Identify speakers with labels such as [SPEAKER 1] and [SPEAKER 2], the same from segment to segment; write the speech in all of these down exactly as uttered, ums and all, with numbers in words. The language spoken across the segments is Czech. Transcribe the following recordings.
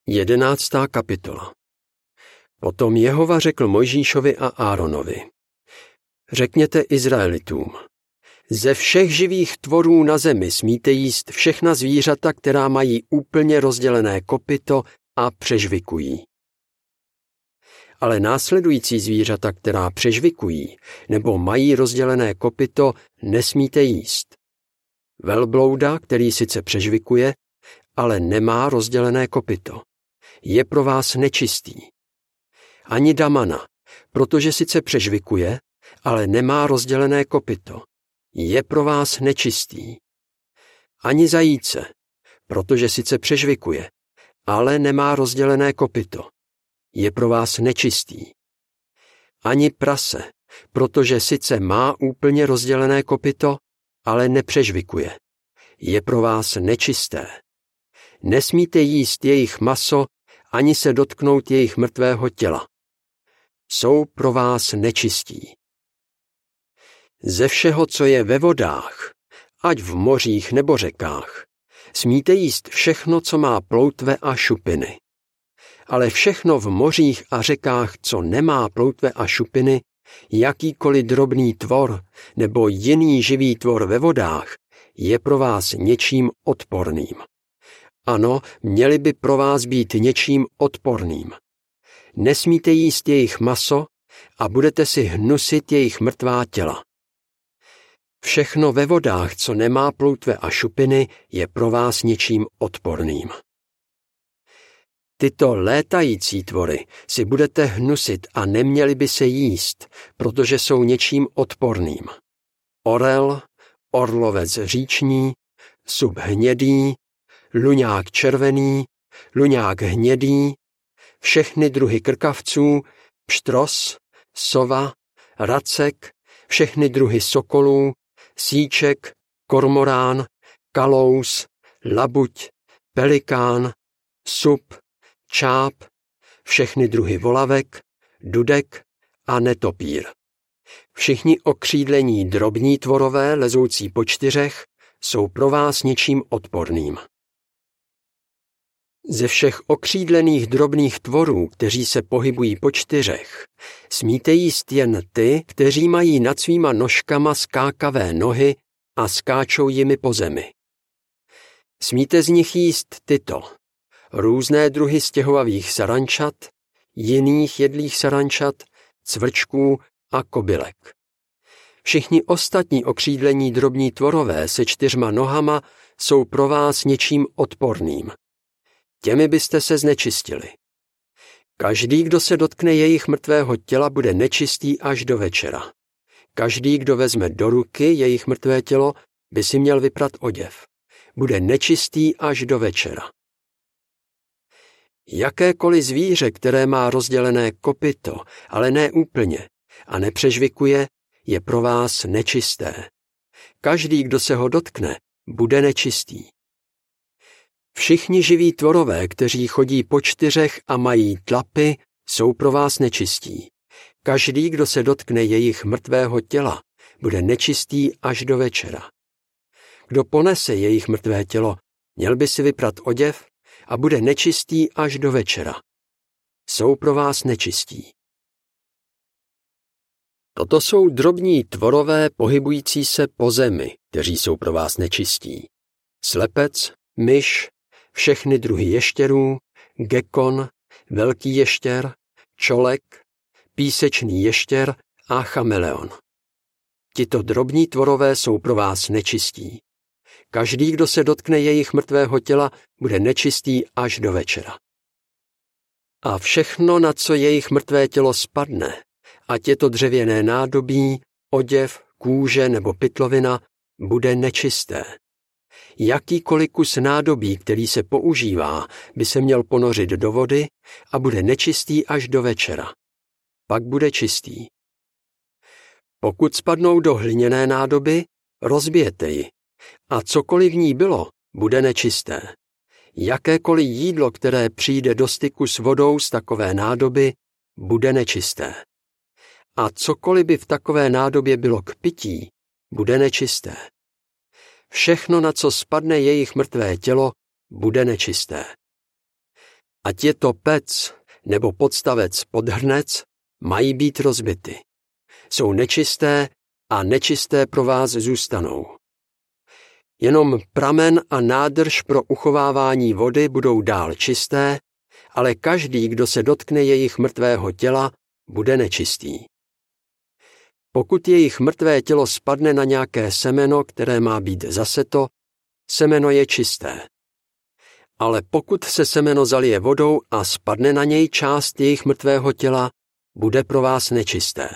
[SPEAKER 1] Jedenáctá kapitola. Potom Jehova řekl Mojžíšovi a Áronovi: Řekněte Izraelitům: Ze všech živých tvorů na zemi smíte jíst všechna zvířata, která mají úplně rozdělené kopyto a přežvikují. Ale následující zvířata, která přežvikují nebo mají rozdělené kopyto, nesmíte jíst. Velblouda, který sice přežvikuje, ale nemá rozdělené kopyto, je pro vás nečistý. Ani damana, protože sice přežvikuje, ale nemá rozdělené kopyto, je pro vás nečistý. Ani zajíce, protože sice přežvikuje, ale nemá rozdělené kopyto, je pro vás nečistý. Ani prase, protože sice má úplně rozdělené kopyto, ale nepřežvikuje, je pro vás nečisté. Nesmíte jíst jejich maso, ani se dotknout jejich mrtvého těla. Jsou pro vás nečistí. Ze všeho, co je ve vodách, ať v mořích nebo řekách, smíte jíst všechno, co má ploutve a šupiny. Ale všechno v mořích a řekách, co nemá ploutve a šupiny, jakýkoliv drobný tvor nebo jiný živý tvor ve vodách, je pro vás něčím odporným. Ano, měli by pro vás být něčím odporným. Nesmíte jíst jejich maso a budete si hnusit jejich mrtvá těla. Všechno ve vodách, co nemá ploutve a šupiny, je pro vás něčím odporným. Tyto létající tvory si budete hnusit a neměli by se jíst, protože jsou něčím odporným. Orel, orlovec říční, sub hnědý, luňák červený, luňák hnědý, všechny druhy krkavců, pštros, sova, racek, všechny druhy sokolů, síček, kormorán, kalous, labuť, pelikán, sup, čáp, všechny druhy volavek, dudek a netopír. Všichni okřídlení drobní tvorové lezoucí po čtyřech jsou pro vás něčím odporným. Ze všech okřídlených drobných tvorů, kteří se pohybují po čtyřech, smíte jíst jen ty, kteří mají nad svýma nožkama skákavé nohy a skáčou jimi po zemi. Smíte z nich jíst tyto: různé druhy stěhovavých sarančat, jiných jedlých sarančat, cvrčků a kobylek. Všichni ostatní okřídlení drobní tvorové se čtyřma nohama jsou pro vás něčím odporným. Těmi byste se znečistili. Každý, kdo se dotkne jejich mrtvého těla, bude nečistý až do večera. Každý, kdo vezme do ruky jejich mrtvé tělo, by si měl vyprat oděv. Bude nečistý až do večera. Jakékoliv zvíře, které má rozdělené kopyto, ale ne úplně, a nepřežvikuje, je pro vás nečisté. Každý, kdo se ho dotkne, bude nečistý. Všichni živí tvorové, kteří chodí po čtyřech a mají tlapy, jsou pro vás nečistí. Každý, kdo se dotkne jejich mrtvého těla, bude nečistý až do večera. Kdo ponese jejich mrtvé tělo, měl by si vyprat oděv a bude nečistý až do večera. Jsou pro vás nečistí. Toto jsou drobní tvorové pohybující se po zemi, kteří jsou pro vás nečistí. Slepec, myš, všechny druhy ještěrů, gekon, velký ještěr, čolek, písečný ještěr a chameleon. Tito drobní tvorové jsou pro vás nečistí. Každý, kdo se dotkne jejich mrtvého těla, bude nečistý až do večera. A všechno, na co jejich mrtvé tělo spadne, ať je to dřevěné nádobí, oděv, kůže nebo pytlovina, bude nečisté. Jakýkoliv kus nádobí, který se používá, by se měl ponořit do vody a bude nečistý až do večera. Pak bude čistý. Pokud spadnou do hliněné nádoby, rozbijete ji a cokoliv v ní bylo, bude nečisté. Jakékoliv jídlo, které přijde do styku s vodou z takové nádoby, bude nečisté. A cokoliv by v takové nádobě bylo k pití, bude nečisté. Všechno, na co spadne jejich mrtvé tělo, bude nečisté. ať je to pec nebo podstavec podhrnec, mají být rozbity. Jsou nečisté a nečisté pro vás zůstanou. Jenom pramen a nádrž pro uchovávání vody budou dál čisté, ale každý, kdo se dotkne jejich mrtvého těla, bude nečistý. Pokud jejich mrtvé tělo spadne na nějaké semeno, které má být zaseto, semeno je čisté. Ale pokud se semeno zalije vodou a spadne na něj část jejich mrtvého těla, bude pro vás nečisté.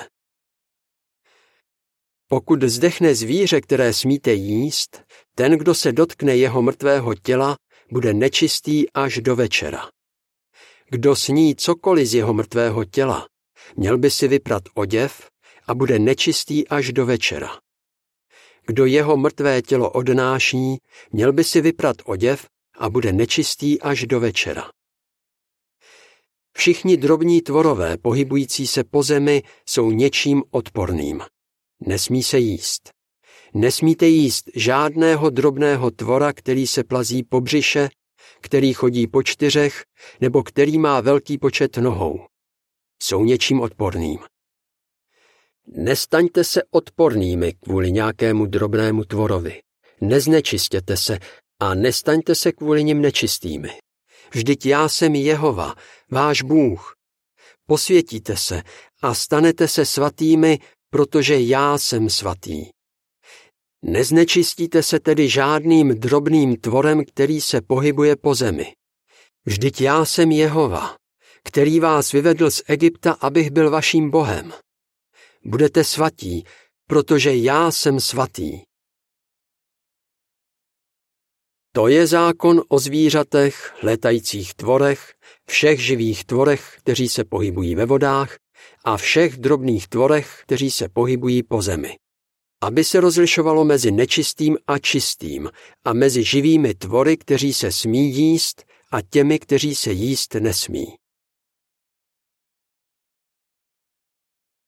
[SPEAKER 1] Pokud zdechne zvíře, které smíte jíst, ten, kdo se dotkne jeho mrtvého těla, bude nečistý až do večera. Kdo sní cokoliv z jeho mrtvého těla, měl by si vyprat oděv a bude nečistý až do večera. Kdo jeho mrtvé tělo odnáší, měl by si vyprat oděv a bude nečistý až do večera. Všichni drobní tvorové, pohybující se po zemi, jsou něčím odporným. Nesmí se jíst. Nesmíte jíst žádného drobného tvora, který se plazí po břiše, který chodí po čtyřech, nebo který má velký počet nohou. Jsou něčím odporným. Nestaňte se odpornými kvůli nějakému drobnému tvorovi. Neznečistěte se a nestaňte se kvůli nim nečistými. Vždyť já jsem Jehova, váš Bůh. Posvětíte se a stanete se svatými, protože já jsem svatý. Neznečistíte se tedy žádným drobným tvorem, který se pohybuje po zemi. Vždyť já jsem Jehova, který vás vyvedl z Egypta, abych byl vaším Bohem. Budete svatí, protože já jsem svatý. To je zákon o zvířatech, létajících tvorech, všech živých tvorech, kteří se pohybují ve vodách, a všech drobných tvorech, kteří se pohybují po zemi. Aby se rozlišovalo mezi nečistým a čistým a mezi živými tvory, kteří se smí jíst, a těmi, kteří se jíst nesmí.